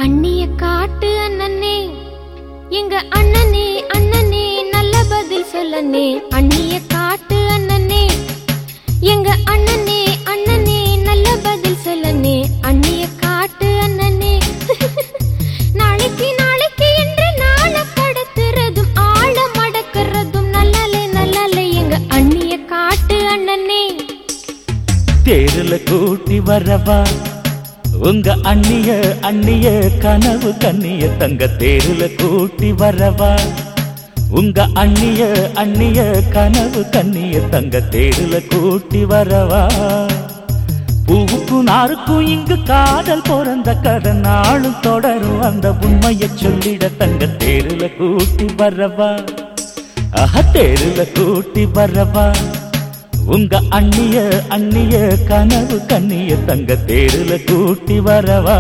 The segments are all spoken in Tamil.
அண்ணிய காட்டு அண்ணனே, எங்க அண்ணனே அண்ணனே நல்ல பதில் சொல்லனே. அண்ணிய காட்டு அண்ணனே, எங்க அண்ணனே அண்ணனே நல்ல பதில் சொல்லனே. அண்ணிய காட்டு அண்ணனே. நாளைக்கு நாளைக்கு என்று நாள கடத்துறதும் ஆழ மடக்கிறதும் நல்லாலே நல்லாலே எங்க அண்ணிய காட்டு அண்ணனே. தேருல கூட்டி வரவா உங்க அண்ணிய அண்ணிய கனவு கண்ணிய தங்க. தேருல கூட்டி வரவா உங்க அண்ணிய அண்ணிய கனவு கண்ணிய தங்க. தேருல கூட்டி வரவா. பூவுக்கும் நாருக்கும் இங்கு காதல் பிறந்த கதை நாளும் தொடரும் அந்த உண்மையை சொல்லிட தங்க. தேருல கூட்டி வரவா. தேருல கூட்டி வரவா உங்க அண்ணிய அண்ணிய கனவு கண்ணிய தங்க. தேருல கூட்டி வரவா.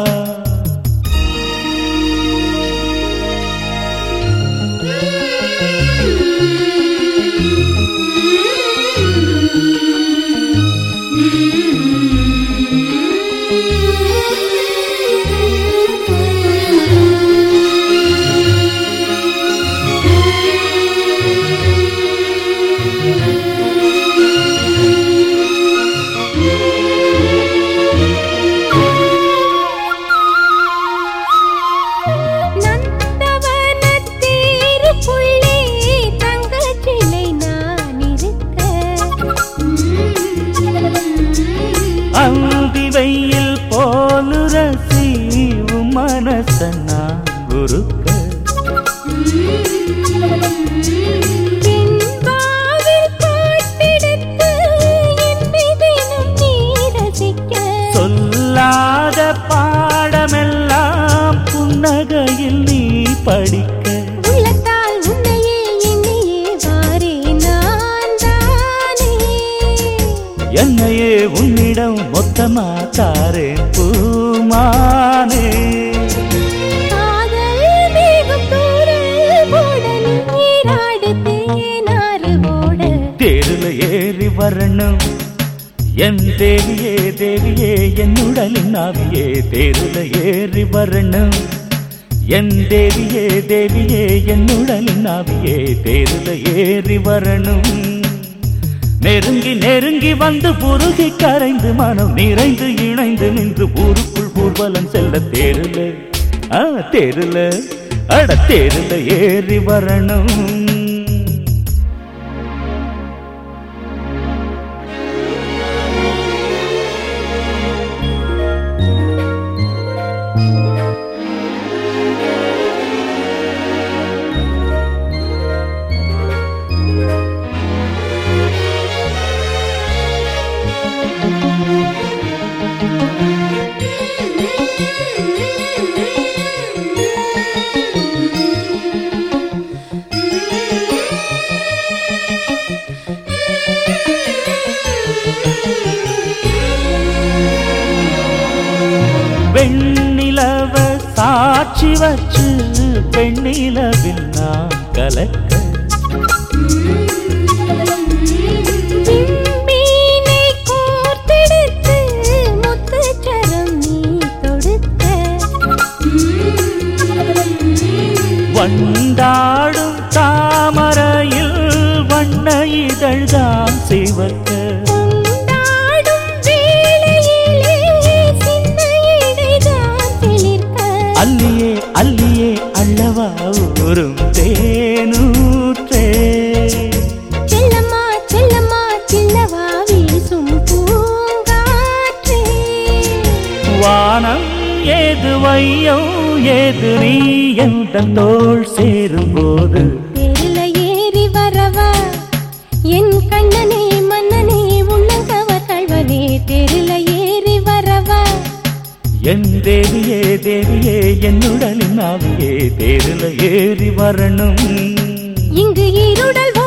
அந்தி வெயில் போலு ரசி மனசன்னா குருக்க. சொல்லாத பாடமெல்லாம் புன்னகையில் நீ படிக்க. என்னையே உன்னிடம் மொத்தமா தாரேன் பூமானே. தேருல ஏறி வரணும் என் தேவியே தேவியே என்னுடலின் ஆவியே. தேருல ஏறி வரணும் என் தேவியே தேவியே என்னுடலின் ஆவியே. தேருல ஏறி வரணும். நெருங்கி நெருங்கி வந்து புருகி கரைந்து மனம் நிறைந்து இணைந்து நின்று ஊருக்குள் ஊர்வலம் செல்ல. தேருல தேருல தேருல ஏறி வரணும். வெண்ணிலவ சாட்சி வச்சு பெண்ணிலவில் நாம் கலக்க. வண்டாடும் தாமரையில் வண்ண இதழ்தான் சிவக்க. அல்லியே அல்லியே அல்லவா ஊரும் தேனூற்றே. செல்லம்மா செல்லம்மா செல்லவா வீசும் பூங்காற்றே. வானம் ஏது வையம் ஏது நீ எந்த தோள் சேரும் போது. தேருல ஏறி வரவா என் கண்ணனே மன்னனே உள்ளங்கவர் கழ்வனே. தேருல ஏறி வரவா என் தேவியே தேவியே என்னுடலின் ஆவியே. தேருல ஏறி வரணும். இங்கு இருடல்